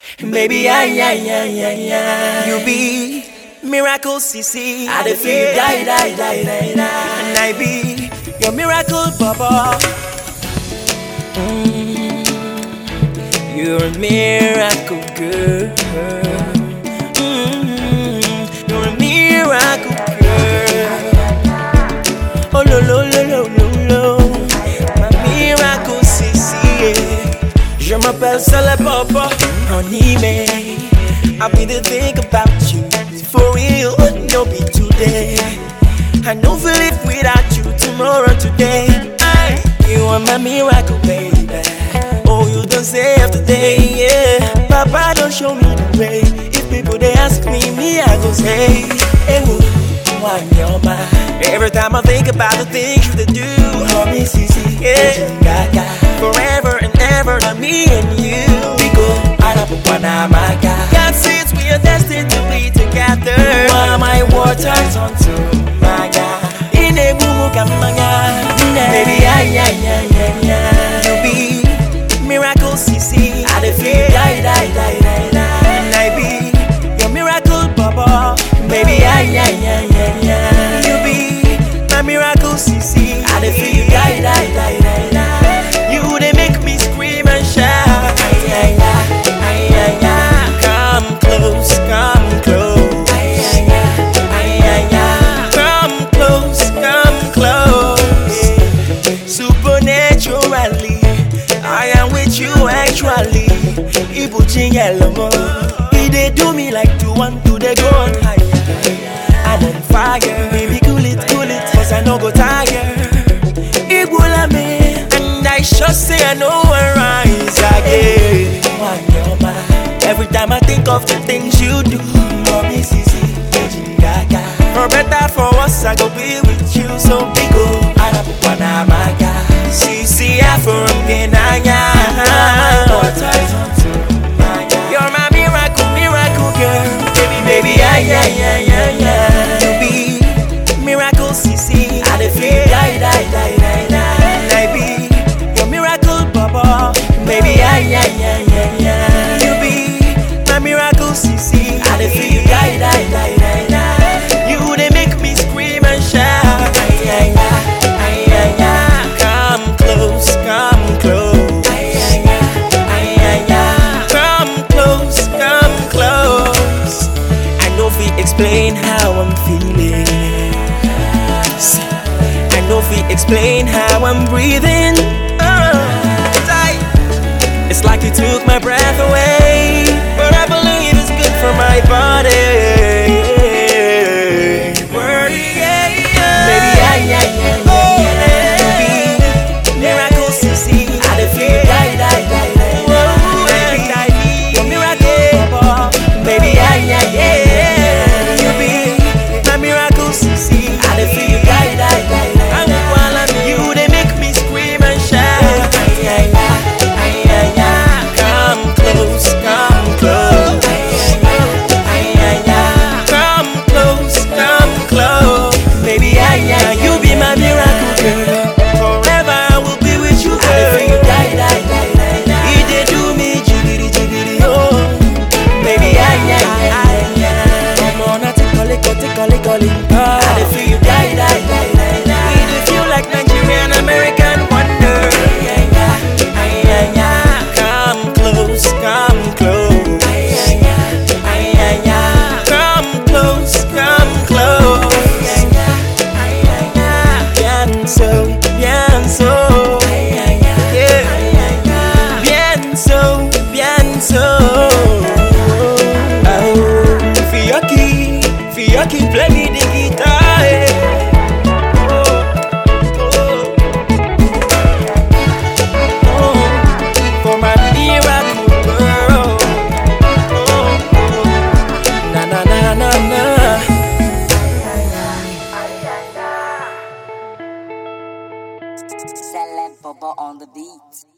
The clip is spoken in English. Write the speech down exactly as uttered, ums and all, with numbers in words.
Baby, I, I, I, I, I. You be miracle, Sissy. I dey feel you die, die, die, die, die. And I be your miracle, Baba. Mm. You're a miracle girl. Mm. You're a miracle girl. Oh, lo, lo, lo, lo, lo, lo. My miracle, Sissy. Yeah. Je m'appelle Sele Papa, honey man. I've been to think about you for real, no be today. I know feel it without you tomorrow, today. Aye. You are my miracle, baby. Oh, you don't say after day, yeah. Papa don't show me the way. If people they ask me, me I go say, hey, one your mind. Every time I think about the things you do, homie, Sissy, yeah. Forever and ever, not me and you. We go, my God. God says we are destined to be together. One of my waters onto my God. In a boom, baby, I, I, I, I, I. You be miracle, Sissy. I dey feel die, die, die, die, die. And I be your miracle, Baba. Baby, I, I, I, I, I. You be my miracle, Sissy. I dey feel die, die, die, die, die. You they make me scream and shout. Ay, ay, ay, ay, ay. Come close, come close. Ay, ay, ay, ay, ay. Come close, come close. Supernaturally, I am with you actually. Ibu chingelomo, he they do me like two one two, they go on higher. I'm on fire, baby cool it, cool it, cause I no go tired. Ibu la me. I sure say I know I rise again. Every time I think of the things you do, mommy, Sissy, gaga. For better, for worse, I go be with you. So big, oh, I don't wanna my God. Sissy, I for Kenanya. You're my miracle, miracle girl. Baby, baby, ay, ay, ay, ay, ay. You be miracle, Sissy. I dey feel die, die, die, die, die. And I be baby, ay, ay, ay, ay, ay. You be my miracle, Sissy. I dey feel you die, die, die, die, die. You they make me scream and shout. Ay, ay, ay, ay, ay. Come close, come close. Ay, ay, ay, ay, ay. Come close, come close. I know if we explain how I'm feeling. I know if we explain how I'm breathing. Oh. It's like you took my breath away, but I believe it's good for my body. Word, yeah, yeah. Baby, I, I, I, oh, yeah. You be miracle, Sissy. I dey feel die, die, die, die. Whoa, baby, I be your miracle, baby, I, I, yeah. You be my miracle, Sissy. I dey feel die, die, die, die. And while I'm you, they make me scream and shout. Ay, ay, ay. Play me the guitar, eh. Oh, oh, oh. For my miracle girl. Oh, oh. Na na na na na. Sele Papa on the beat.